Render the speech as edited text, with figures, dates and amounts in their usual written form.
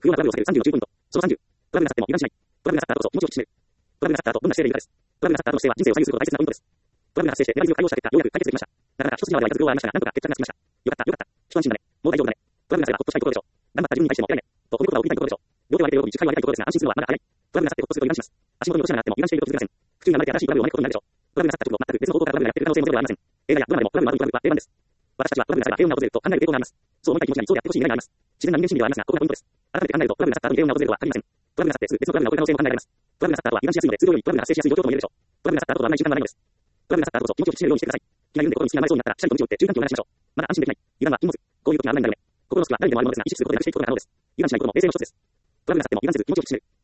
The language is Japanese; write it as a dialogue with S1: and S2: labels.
S1: 不要なトラブルを避ける30の9ポイント。その30、トラブルが去っても油断しない。トラブルが去った後こそ気持ちを引き締める。トラブルが去った後、どんな姿勢でいるかです。トラブルが去った後の姿勢は人生を左右することが大切なポイントです。トラブルが発生して粘り強く対応した結果、ようやく解決できました。なかなか一筋縄ではいかず苦労はありましたが、なんとか決着がつきました。よかった、よかった。一安心だね。もう大丈夫だね。トラブルが去ればほっとしたいところでしょう。頑張った自分に対しても偉いね。と褒め言葉を送りたいところでしょう。両手を上げて喜び、しっかりを上げたいところですが、安心するのはまだ早い。トラブルが去ってほっとすると油断します。足元に落とし穴があっても油断していると気づきません。不注意が生まれて新しいトラブルを招くことになるでしょう。トラブルが去った直後、全く別の方向からトラブルがやってくる可能性もゼロではありません。映画やドラマでもトラブルは定番です。私たちはトラブルが去れば平穏が訪れると考える傾向があります。そう思いたい気持ちにそうであってほしい願いがあります。自然な人間心理ではありますが、ここがポイントです。改めて考えると、トラブルが去った後に平穏が訪れるとは限りません。トラブルが去ってすぐ別のトラブルが起こる可能性も考えられます。トラブルが去った後は油断しやすいので、通常よりトラブルが発生しやすい状況とも言えるでしょう。トラブルが去った後とはあまり瞬間はないのです。トラブルが去った後こそ気持ちを引き締めるようにしてください。気が緩んで心に隙が生まれそうになったら、しっかりと道を打って注意喚起を鳴らしましょう。まだ安心できない。油断は禁物。こういう時があんなになるね。心の隙は誰にでもあるものですが、意識することでなくしていくことが可能です。油断しないことも衛生の一つです。トラブルが去っても油断せず気持ちを引き締める。